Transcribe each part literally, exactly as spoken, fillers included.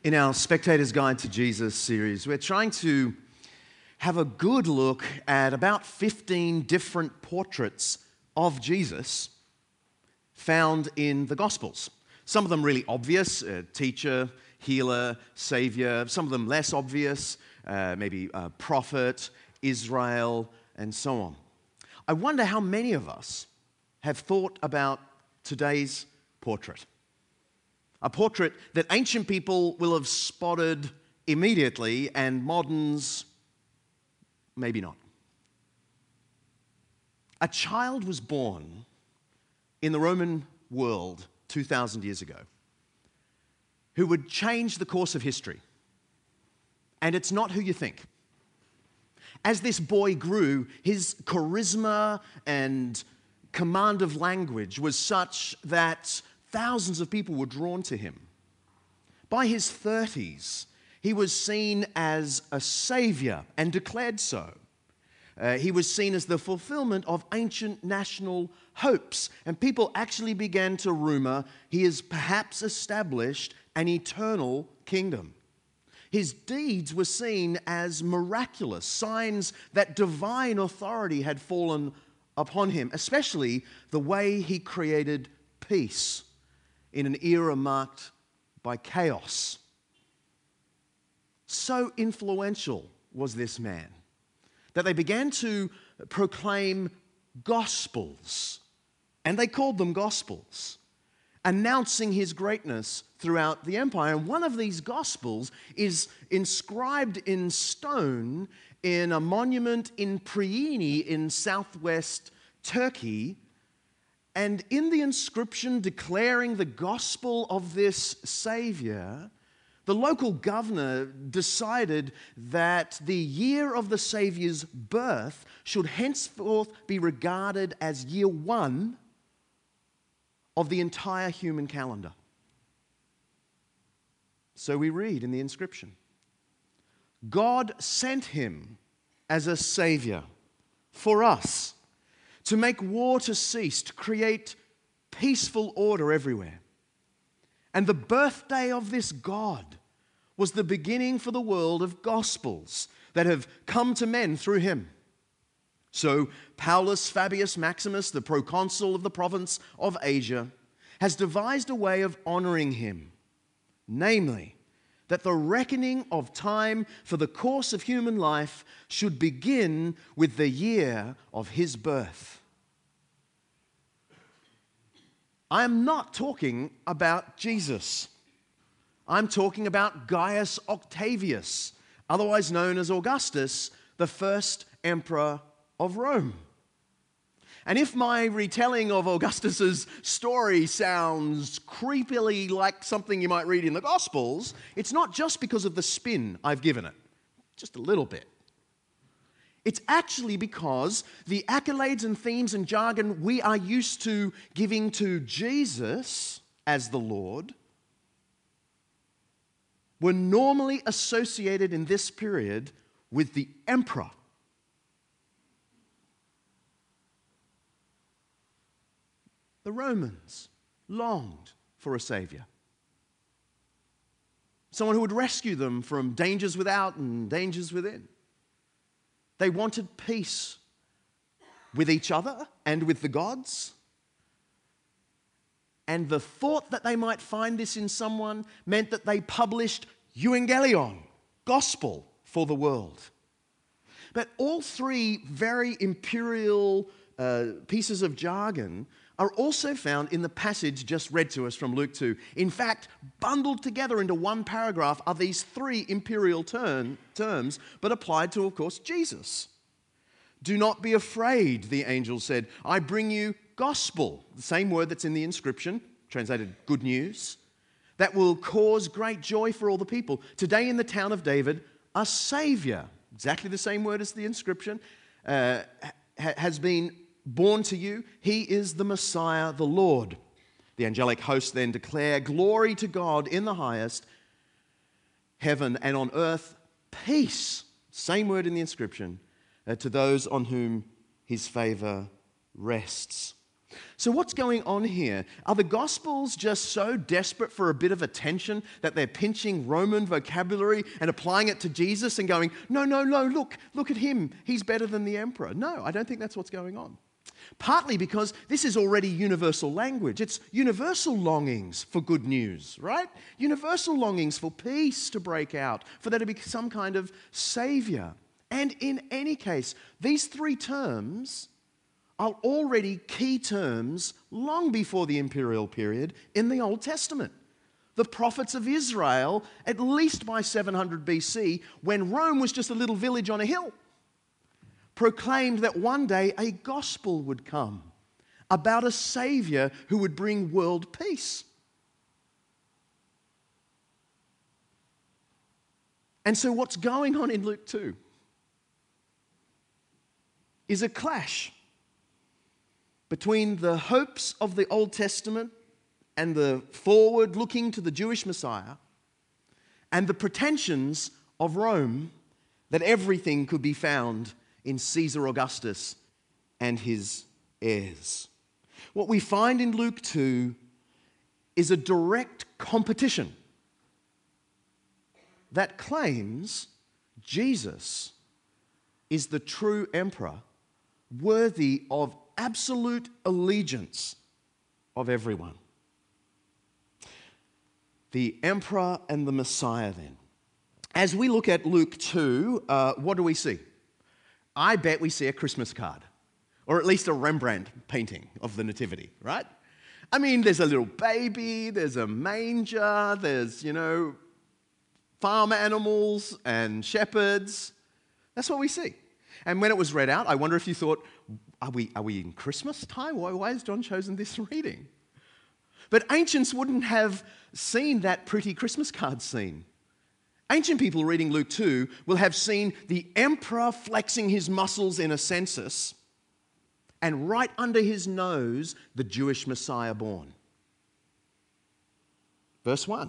In our Spectator's Guide to Jesus series, we're trying to have a good look at about fifteen different portraits of Jesus found in the Gospels. Some of them really obvious, uh, teacher, healer, savior. Some of them less obvious, uh, maybe uh, prophet, Israel, and so on. I wonder how many of us have thought about today's portrait. A portrait that ancient people will have spotted immediately and moderns maybe not. A child was born in the Roman world two thousand years ago who would change the course of history. And it's not who you think. As this boy grew, his charisma and command of language was such that thousands of people were drawn to him. By his thirties, he was seen as a savior and declared so. Uh, he was seen as the fulfillment of ancient national hopes, and people actually began to rumor he has perhaps established an eternal kingdom. His deeds were seen as miraculous, signs that divine authority had fallen upon him, especially the way he created peace in an era marked by chaos. So influential was this man that they began to proclaim gospels, and they called them gospels, announcing his greatness throughout the empire. And one of these gospels is inscribed in stone in a monument in Priene in southwest Turkey. And in the inscription declaring the gospel of this Savior, the local governor decided that the year of the Savior's birth should henceforth be regarded as year one of the entire human calendar. So we read in the inscription, God sent him as a Savior for us, to make war to cease, to create peaceful order everywhere. And the birthday of this God was the beginning for the world of gospels that have come to men through him. So Paulus Fabius Maximus, the proconsul of the province of Asia, has devised a way of honoring him, namely, that the reckoning of time for the course of human life should begin with the year of his birth. I am not talking about Jesus. I'm talking about Gaius Octavius, otherwise known as Augustus, the first emperor of Rome. And if my retelling of Augustus's story sounds creepily like something you might read in the Gospels, it's not just because of the spin I've given it, just a little bit. It's actually because the accolades and themes and jargon we are used to giving to Jesus as the Lord were normally associated in this period with the emperor. The Romans longed for a savior, someone who would rescue them from dangers without and dangers within. They wanted peace with each other and with the gods. And the thought that they might find this in someone meant that they published euangelion, gospel for the world. But all three very imperial uh, pieces of jargon are also found in the passage just read to us from Luke two. In fact, bundled together into one paragraph are these three imperial term, terms, but applied to, of course, Jesus. Do not be afraid, the angel said. I bring you gospel, the same word that's in the inscription, translated good news, that will cause great joy for all the people. Today in the town of David, a Savior, exactly the same word as the inscription, uh, ha- has been born to you. He is the Messiah, the Lord. The angelic hosts then declare, glory to God in the highest, heaven and on earth, peace, same word in the inscription, uh, to those on whom his favor rests. So what's going on here? Are the Gospels just so desperate for a bit of attention that they're pinching Roman vocabulary and applying it to Jesus and going, no, no, no, look, look at him. He's better than the emperor. No, I don't think that's what's going on. Partly because this is already universal language. It's universal longings for good news, right? Universal longings for peace to break out, for there to be some kind of savior. And in any case, these three terms are already key terms long before the imperial period in the Old Testament. The prophets of Israel, at least by seven hundred B C, when Rome was just a little village on a hill, proclaimed that one day a gospel would come about a Savior who would bring world peace. And so what's going on in Luke two is a clash between the hopes of the Old Testament and the forward looking to the Jewish Messiah and the pretensions of Rome that everything could be found in Caesar Augustus and his heirs. What we find in Luke two is a direct competition that claims Jesus is the true emperor, worthy of absolute allegiance of everyone. The emperor and the Messiah, then. As we look at Luke two, uh, what do we see? I bet we see a Christmas card, or at least a Rembrandt painting of the Nativity, right? I mean, there's a little baby, there's a manger, there's, you know, farm animals and shepherds. That's what we see. And when it was read out, I wonder if you thought, are we, are we in Christmas time? Why, why has John chosen this reading? But ancients wouldn't have seen that pretty Christmas card scene. Ancient people reading Luke two will have seen the emperor flexing his muscles in a census, and right under his nose, the Jewish Messiah born. Verse one.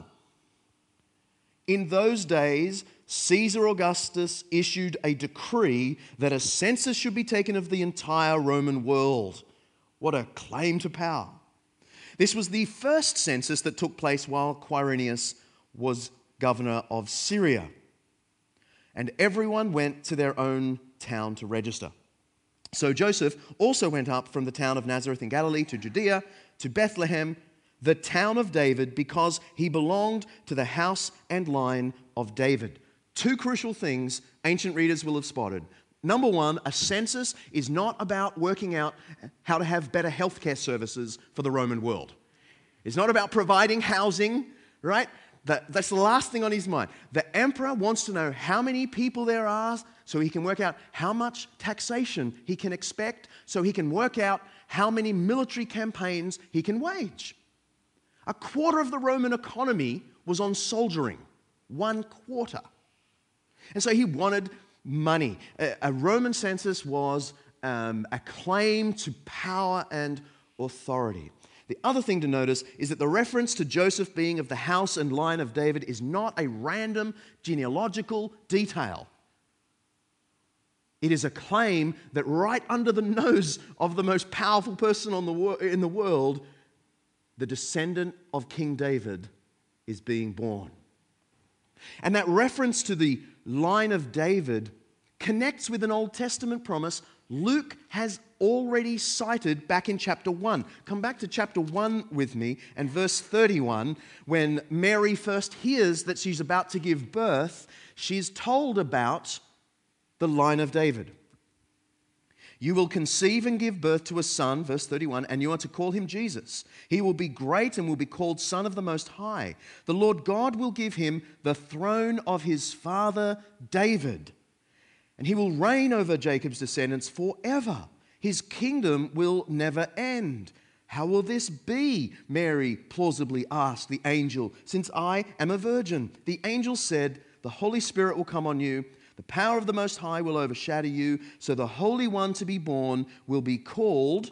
In those days, Caesar Augustus issued a decree that a census should be taken of the entire Roman world. What a claim to power. This was the first census that took place while Quirinius was governor of Syria. And everyone went to their own town to register. So Joseph also went up from the town of Nazareth in Galilee to Judea, to Bethlehem, the town of David, because he belonged to the house and line of David. Two crucial things ancient readers will have spotted. Number one, a census is not about working out how to have better healthcare services for the Roman world. It's not about providing housing, right? That, that's the last thing on his mind. The emperor wants to know how many people there are so he can work out how much taxation he can expect, so he can work out how many military campaigns he can wage. A quarter of the Roman economy was on soldiering. One quarter. And so he wanted money. A, a Roman census was um, a claim to power and authority. The other thing to notice is that the reference to Joseph being of the house and line of David is not a random genealogical detail. It is a claim that right under the nose of the most powerful person on the wor- in the world, the descendant of King David is being born. And that reference to the line of David connects with an Old Testament promise Luke has already cited back in chapter one. Come back to chapter one with me and verse thirty-one. When Mary first hears that she's about to give birth, she's told about the line of David. You will conceive and give birth to a son, verse thirty-one, and you are to call him Jesus. He will be great and will be called Son of the Most High. The Lord God will give him the throne of his father David, and he will reign over Jacob's descendants forever. His kingdom will never end. How will this be? Mary plausibly asked the angel, since I am a virgin. The angel said, the Holy Spirit will come on you. The power of the Most High will overshadow you, so the Holy One to be born will be called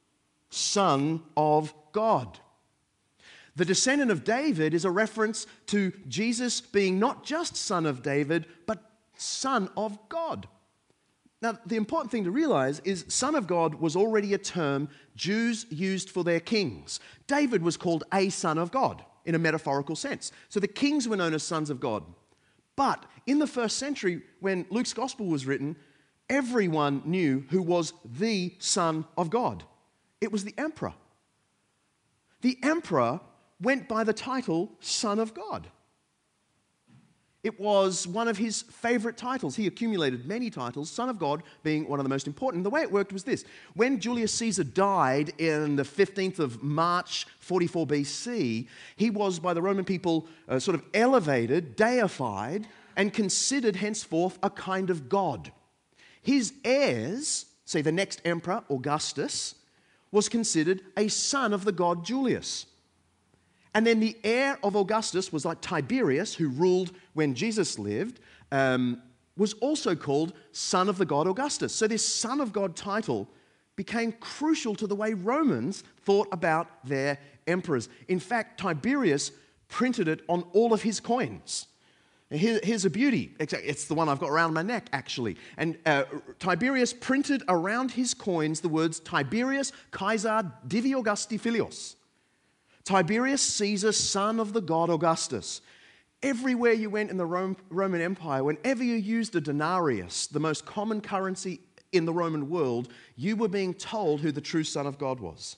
Son of God. The descendant of David is a reference to Jesus being not just Son of David, but Son of God. Now, the important thing to realize is Son of God was already a term Jews used for their kings. David was called a son of God in a metaphorical sense. So the kings were known as sons of God. But in the first century, when Luke's gospel was written, everyone knew who was the Son of God. It was the emperor. The emperor went by the title Son of God. It was one of his favorite titles. He accumulated many titles, Son of God being one of the most important. The way it worked was this. When Julius Caesar died in the fifteenth of March, forty-four B C, he was by the Roman people uh, sort of elevated, deified, and considered henceforth a kind of god. His heirs, say the next emperor, Augustus, was considered a son of the god Julius. And then the heir of Augustus was like Tiberius, who ruled when Jesus lived, um, was also called son of the god Augustus. So this son of God title became crucial to the way Romans thought about their emperors. In fact, Tiberius printed it on all of his coins. Here, here's a beauty. It's the one I've got around my neck, actually. And uh, Tiberius printed around his coins the words Tiberius Caesar Divi Augusti Filios. Tiberius Caesar, son of the god Augustus. Everywhere you went in the Rome, Roman Empire, whenever you used a denarius, the most common currency in the Roman world, you were being told who the true Son of God was.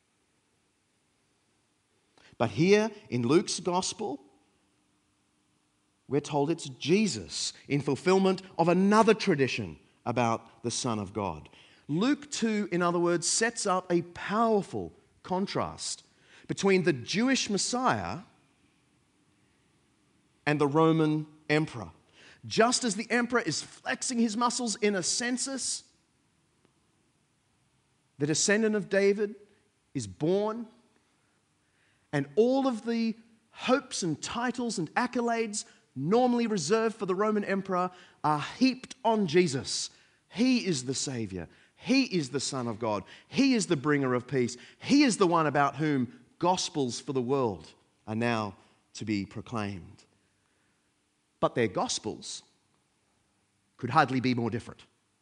But here in Luke's gospel, we're told it's Jesus in fulfillment of another tradition about the Son of God. Luke two, in other words, sets up a powerful contrast between the Jewish Messiah and the Roman emperor. Just as the emperor is flexing his muscles in a census, the descendant of David is born, and all of the hopes and titles and accolades normally reserved for the Roman emperor are heaped on Jesus. He is the Savior. He is the Son of God. He is the bringer of peace. He is the one about whom gospels for the world are now to be proclaimed. But their gospels could hardly be more different.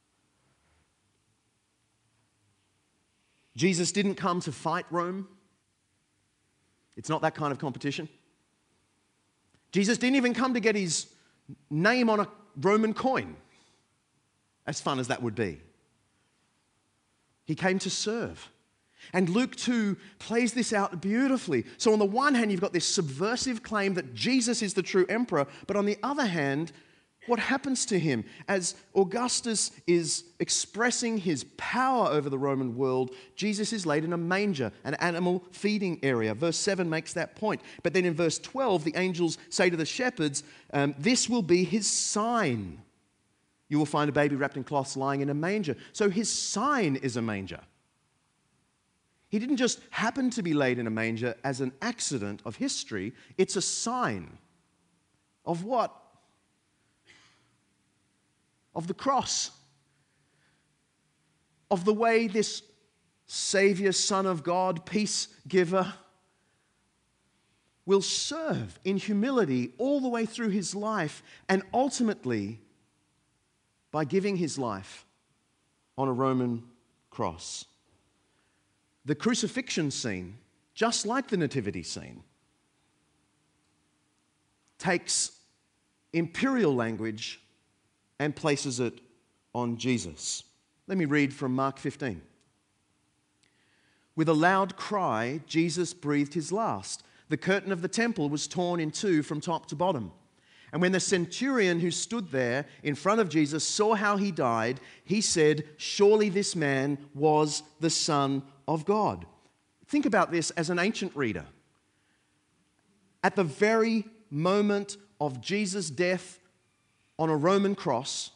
Jesus didn't come to fight Rome. It's not that kind of competition. Jesus didn't even come to get his name on a Roman coin, as fun as that would be. He came to serve. And Luke two plays this out beautifully. So on the one hand, you've got this subversive claim that Jesus is the true emperor, but on the other hand, what happens to him? As Augustus is expressing his power over the Roman world, Jesus is laid in a manger, an animal feeding area. Verse seven makes that point. But then in verse twelve, the angels say to the shepherds, um, this will be his sign. You will find a baby wrapped in cloths lying in a manger. So his sign is a manger. He didn't just happen to be laid in a manger as an accident of history. It's a sign of what? Of the cross. Of the way this Savior, Son of God, peace giver, will serve in humility all the way through his life, and ultimately by giving his life on a Roman cross. The crucifixion scene, just like the nativity scene, takes imperial language and places it on Jesus. Let me read from Mark fifteen. With a loud cry, Jesus breathed his last. The curtain of the temple was torn in two from top to bottom. And when the centurion who stood there in front of Jesus saw how he died, he said, surely this man was the Son of God. Think about this as an ancient reader. At the very moment of Jesus' death on a Roman cross,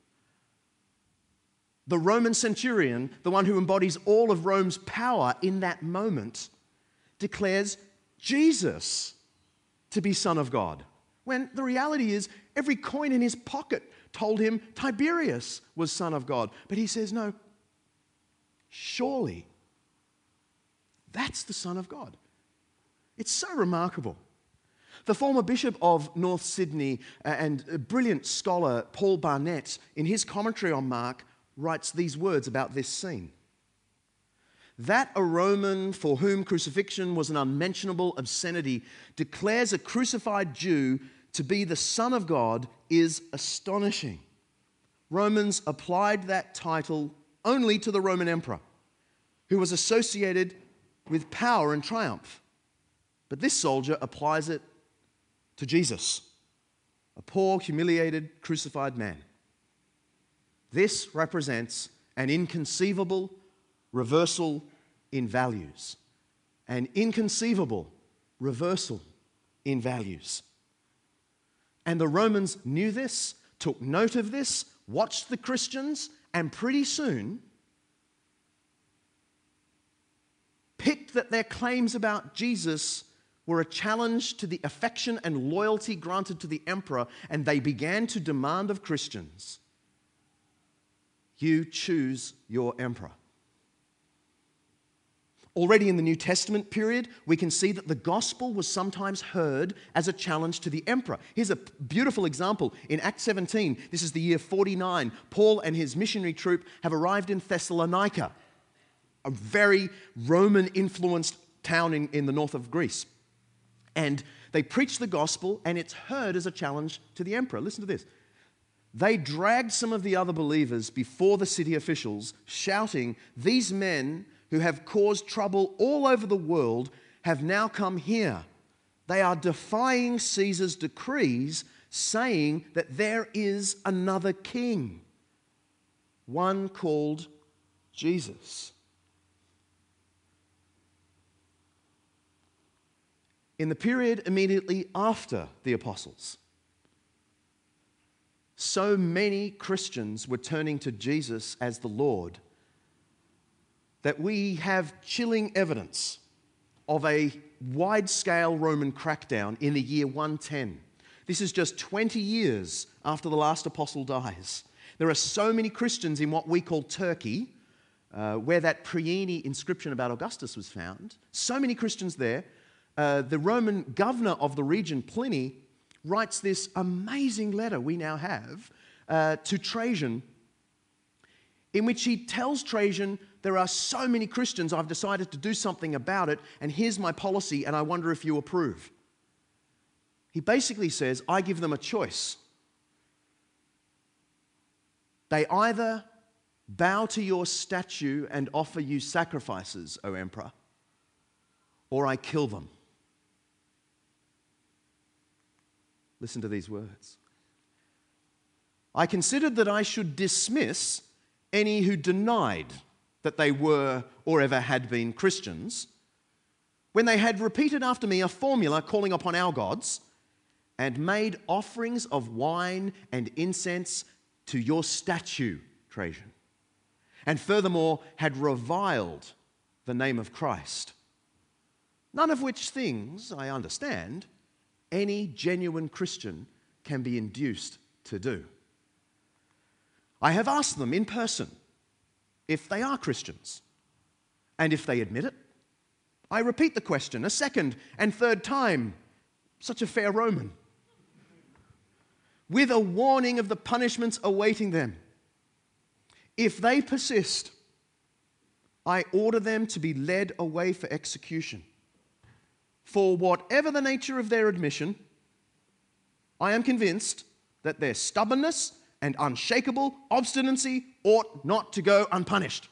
the Roman centurion, the one who embodies all of Rome's power in that moment, declares Jesus to be Son of God. When the reality is, every coin in his pocket told him Tiberius was Son of God. But he says, no, surely that's the Son of God. It's so remarkable. The former Bishop of North Sydney and brilliant scholar Paul Barnett, in his commentary on Mark, writes these words about this scene. That a Roman for whom crucifixion was an unmentionable obscenity declares a crucified Jew to be the Son of God is astonishing. Romans applied that title only to the Roman emperor, who was associated with power and triumph. But this soldier applies it to Jesus, a poor, humiliated, crucified man. This represents an inconceivable reversal in values. An inconceivable reversal in values. And the Romans knew this, took note of this, watched the Christians, and pretty soon picked that their claims about Jesus were a challenge to the affection and loyalty granted to the emperor, and they began to demand of Christians, you choose your emperor. Already in the New Testament period, we can see that the gospel was sometimes heard as a challenge to the emperor. Here's a beautiful example. In Acts seventeen, this is the year forty-nine, Paul and his missionary troop have arrived in Thessalonica, a very Roman-influenced town in, in the north of Greece. And they preach the gospel, and it's heard as a challenge to the emperor. Listen to this. They dragged some of the other believers before the city officials, shouting, "These men who have caused trouble all over the world have now come here. They are defying Caesar's decrees, saying that there is another king, one called Jesus." In the period immediately after the apostles, so many Christians were turning to Jesus as the Lord that we have chilling evidence of a wide-scale Roman crackdown in the year one ten. This is just twenty years after the last apostle dies. There are so many Christians in what we call Turkey, uh, where that Priene inscription about Augustus was found. So many Christians there. Uh, the Roman governor of the region, Pliny, writes this amazing letter we now have uh, to Trajan, in which he tells Trajan, there are so many Christians, I've decided to do something about it, and here's my policy, and I wonder if you approve. He basically says, I give them a choice. They either bow to your statue and offer you sacrifices, O emperor, or I kill them. Listen to these words. I considered that I should dismiss any who denied that they were or ever had been Christians, when they had repeated after me a formula calling upon our gods, and made offerings of wine and incense to your statue, Trajan, and furthermore had reviled the name of Christ. None of which things, I understand, any genuine Christian can be induced to do. I have asked them in person if they are Christians, and if they admit it, I repeat the question a second and third time, such a fair Roman, with a warning of the punishments awaiting them. If they persist, I order them to be led away for execution. For whatever the nature of their admission, I am convinced that their stubbornness and unshakable obstinacy ought not to go unpunished.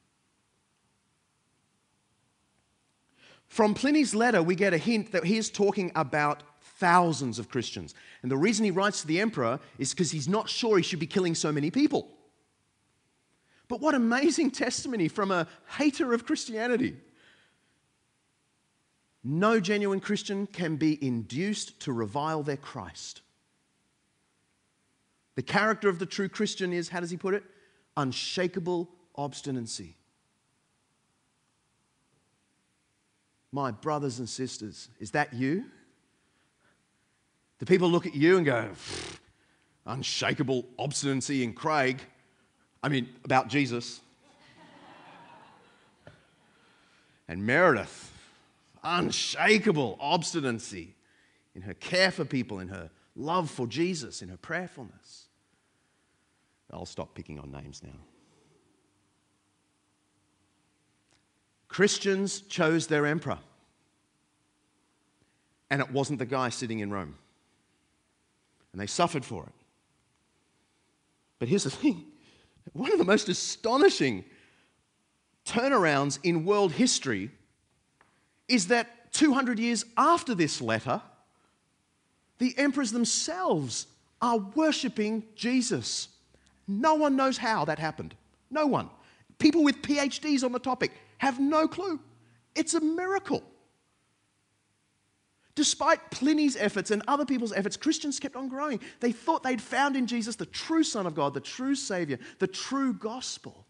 From Pliny's letter, we get a hint that he is talking about thousands of Christians. And the reason he writes to the emperor is because he's not sure he should be killing so many people. But what amazing testimony from a hater of Christianity. No genuine Christian can be induced to revile their Christ. The character of the true Christian is, how does he put it? Unshakable obstinacy. My brothers and sisters, is that you? Do people look at you and go, unshakable obstinacy in Craig? I mean, about Jesus. And Meredith, unshakable obstinacy in her care for people, in her love for Jesus, in her prayerfulness. I'll stop picking on names now. Christians chose their emperor. And it wasn't the guy sitting in Rome. And they suffered for it. But here's the thing. One of the most astonishing turnarounds in world history is that two hundred years after this letter, the emperors themselves are worshipping Jesus. No one knows how that happened. No one. People with P H Ds on the topic have no clue. It's a miracle. Despite Pliny's efforts and other people's efforts, Christians kept on growing. They thought they'd found in Jesus the true Son of God, the true Savior, the true gospel.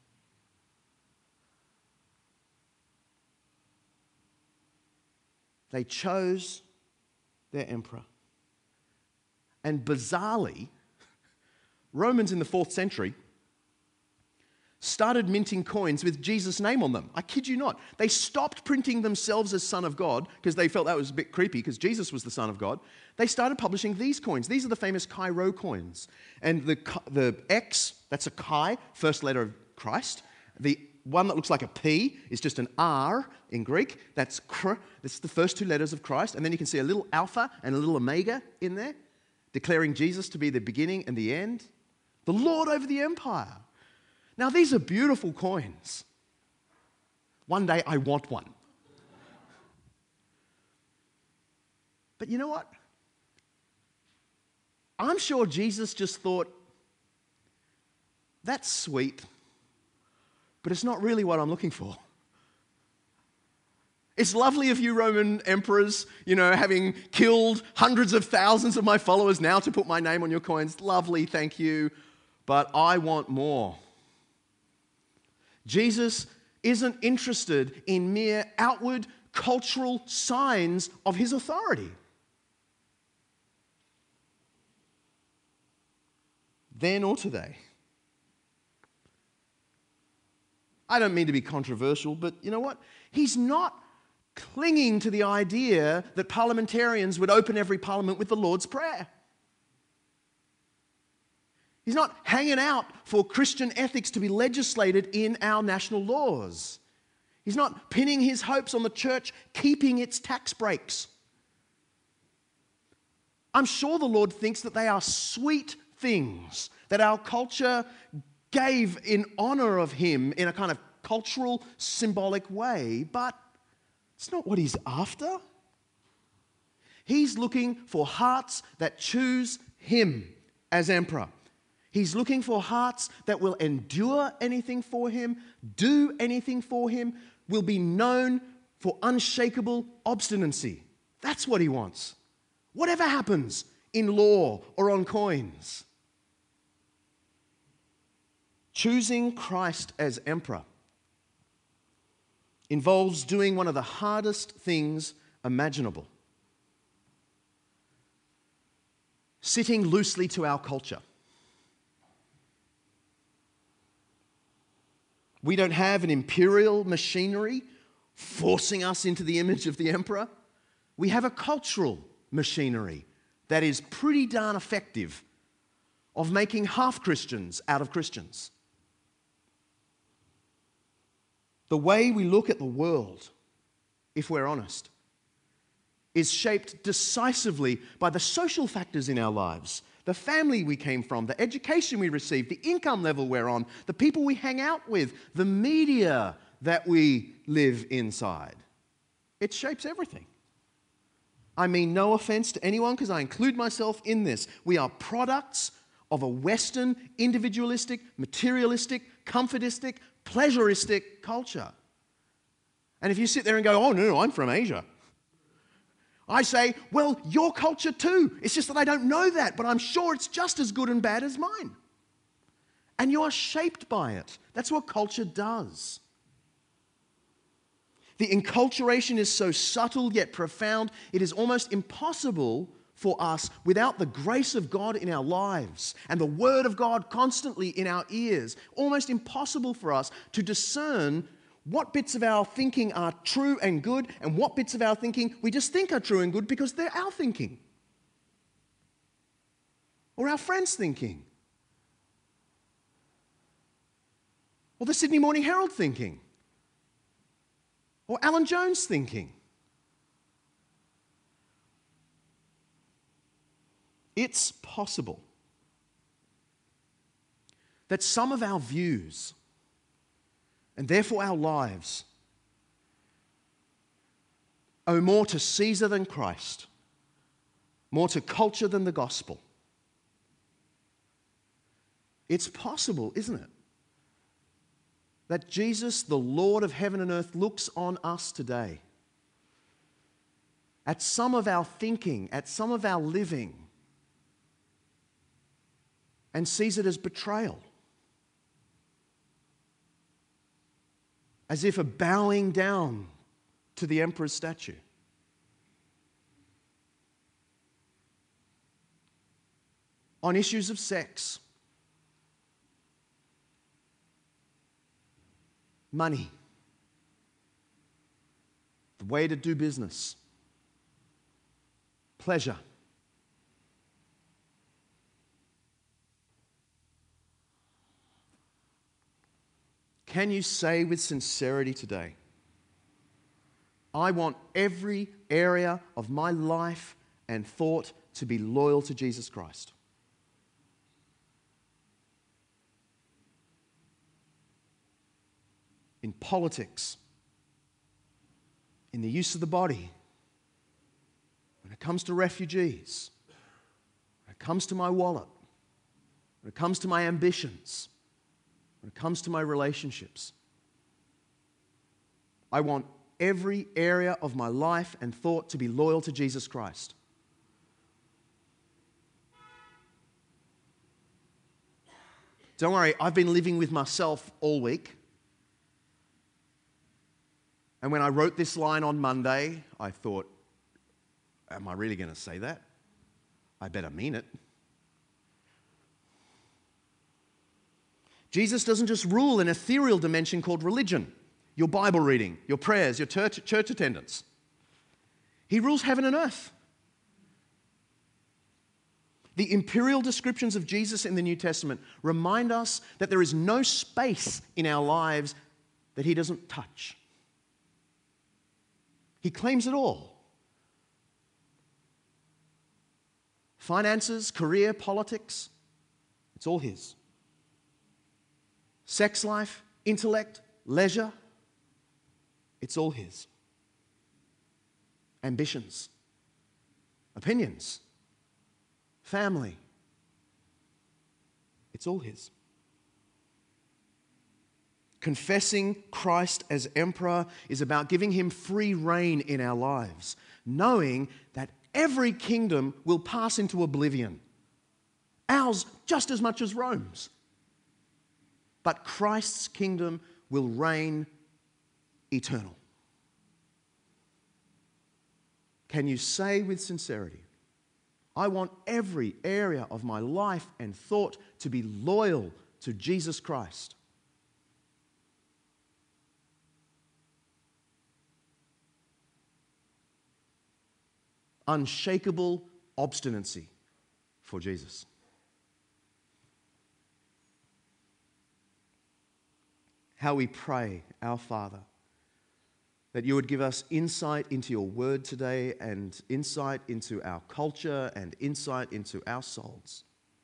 They chose their emperor. And bizarrely, Romans in the fourth century started minting coins with Jesus' name on them. I kid you not. They stopped printing themselves as Son of God because they felt that was a bit creepy because Jesus was the Son of God. They started publishing these coins. These are the famous Chi-Rho coins. And the, the X, that's a Chi, first letter of Christ. The one that looks like a P is just an R in Greek. That's Kr. That's the first two letters of Christ. And then you can see a little alpha and a little omega in there, declaring Jesus to be the beginning and the end. The Lord over the empire. Now, these are beautiful coins. One day I want one. But you know what? I'm sure Jesus just thought, that's sweet, but it's not really what I'm looking for. It's lovely of you Roman emperors, you know, having killed hundreds of thousands of my followers now to put my name on your coins. Lovely, thank you. But I want more. Jesus isn't interested in mere outward cultural signs of his authority. Then or today. I don't mean to be controversial, but you know what? He's not clinging to the idea that parliamentarians would open every parliament with the Lord's Prayer. He's not hanging out for Christian ethics to be legislated in our national laws. He's not pinning his hopes on the church keeping its tax breaks. I'm sure the Lord thinks that they are sweet things that our culture gave in honor of him in a kind of cultural, symbolic way, but it's not what he's after. He's looking for hearts that choose him as emperor. He's looking for hearts that will endure anything for him, do anything for him, will be known for unshakable obstinacy. That's what he wants. Whatever happens in law or on coins. Choosing Christ as emperor involves doing one of the hardest things imaginable. Sitting loosely to our culture. We don't have an imperial machinery forcing us into the image of the emperor. We have a cultural machinery that is pretty darn effective of making half-Christians out of Christians. The way we look at the world, if we're honest, is shaped decisively by the social factors in our lives. The family we came from, the education we received, the income level we're on, the people we hang out with, the media that we live inside. It shapes everything. I mean no offense to anyone because I include myself in this. We are products of a Western, individualistic, materialistic, comfortistic, pleasuristic culture. And if you sit there and go, oh no, no, I'm from Asia. I say, well, your culture too. It's just that I don't know that, but I'm sure it's just as good and bad as mine. And you are shaped by it. That's what culture does. The enculturation is so subtle yet profound, it is almost impossible for us without the grace of God in our lives and the Word of God constantly in our ears, almost impossible for us to discern what bits of our thinking are true and good and what bits of our thinking we just think are true and good because they're our thinking or our friends' thinking or the Sydney Morning Herald thinking. or Alan Jones thinking. It's possible that some of our views, and therefore our lives, owe more to Caesar than Christ, more to culture than the gospel. It's possible, isn't it, that Jesus, the Lord of heaven and earth, looks on us today, at some of our thinking, at some of our living, and sees it as betrayal, as if a bowing down to the emperor's statue. On issues of sex, money, the way to do business, pleasure. Can you say with sincerity today, I want every area of my life and thought to be loyal to Jesus Christ? In politics, in the use of the body, when it comes to refugees, when it comes to my wallet, when it comes to my ambitions, when it comes to my relationships, I want every area of my life and thought to be loyal to Jesus Christ. Don't worry, I've been living with myself all week. And when I wrote this line on Monday, I thought, am I really going to say that? I better mean it. Jesus doesn't just rule an ethereal dimension called religion, your Bible reading, your prayers, your church, church attendance. He rules heaven and earth. The imperial descriptions of Jesus in the New Testament remind us that there is no space in our lives that he doesn't touch. He claims it all. Finances, career, politics, it's all his. Sex life, intellect, leisure, it's all his. Ambitions, opinions, family, it's all his. Confessing Christ as emperor is about giving him free rein in our lives, knowing that every kingdom will pass into oblivion, ours just as much as Rome's. But Christ's kingdom will reign eternal. Can you say with sincerity, I want every area of my life and thought to be loyal to Jesus Christ? Unshakable obstinacy for Jesus. How we pray, our Father, that you would give us insight into your word today and insight into our culture and insight into our souls.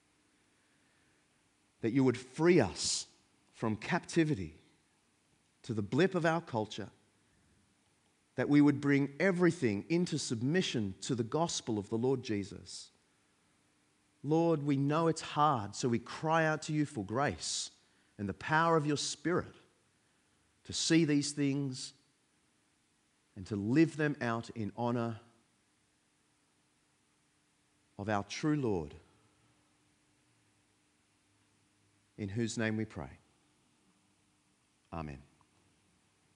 That you would free us from captivity to the blip of our culture. That we would bring everything into submission to the gospel of the Lord Jesus. Lord, we know it's hard, so we cry out to you for grace and the power of your Spirit to see these things and to live them out in honor of our true Lord, in whose name we pray. Amen.